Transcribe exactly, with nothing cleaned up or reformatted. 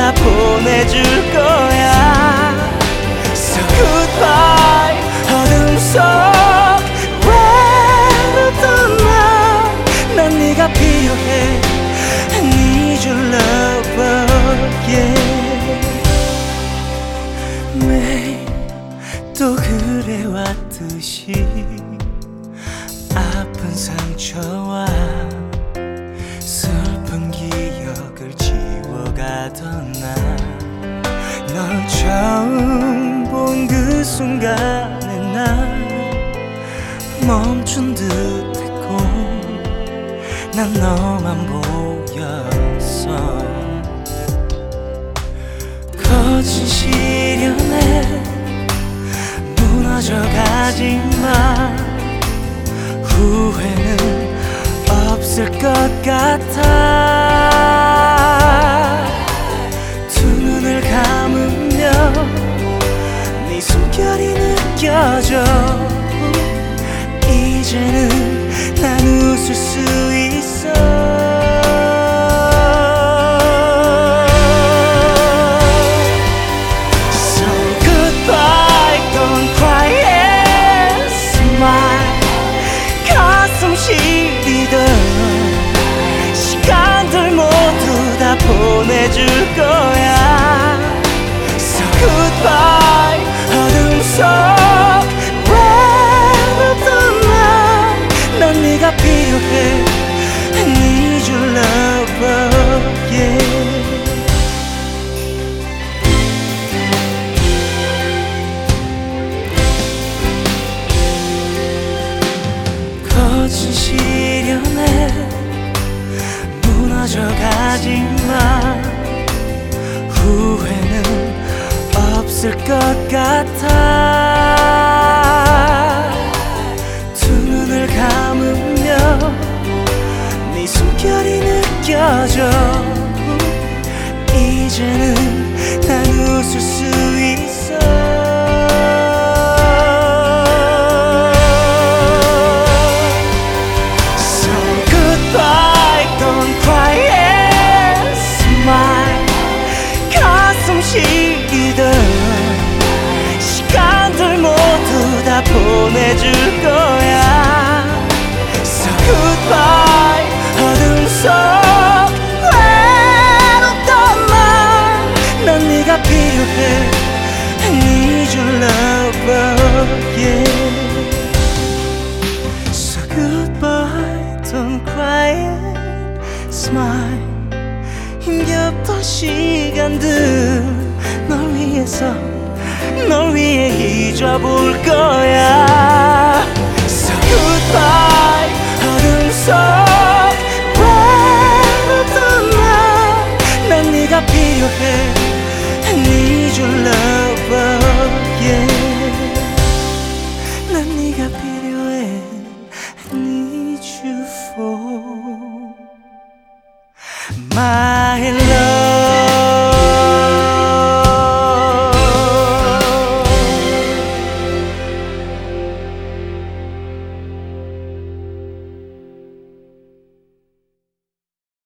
다 보내줄 거야. So goodbye 어둠 속 외로웠던 나, 난 네가 필요해. I need your love again. 매일 또 그래왔듯이 아픈 상처와 슬픈 기억을 지워가던 나, 널 처음 본 그 순간에 난 멈춘 듯했고 난 너만 보였어. 거친 시련에 무너져가지만 후회는 없을 것 같아. 두 눈을 감으며 네 숨결이 느껴져. 이제는 난 웃을 수 있어. So goodbye, don't cry and smile. 가슴 시리던 시간들 모두 다 보내줄 거야. So goodbye 어둠 속 외로웠던 나, 넌 네가 필요해. I need your love again. 거친 시련에 무너져가지만 후회는 없을 것 같아. 두 눈을 감으며 네 숨결이 느껴져. 이제는 난 웃을 수 있어. So goodbye, don't cry and smile. 가슴 시리던 시간들 모두 다 보내줄 거야. So goodbye 어둠 속 외롭던 나, 난 네가 필요해. I need your love again. So goodbye, don't cry and smile. 힘겹던 시간들 널 위해서 널 위해 잊어볼 거야. So goodbye 어둠 속 외로웠던 나, 난 네가 필요해. I need your love.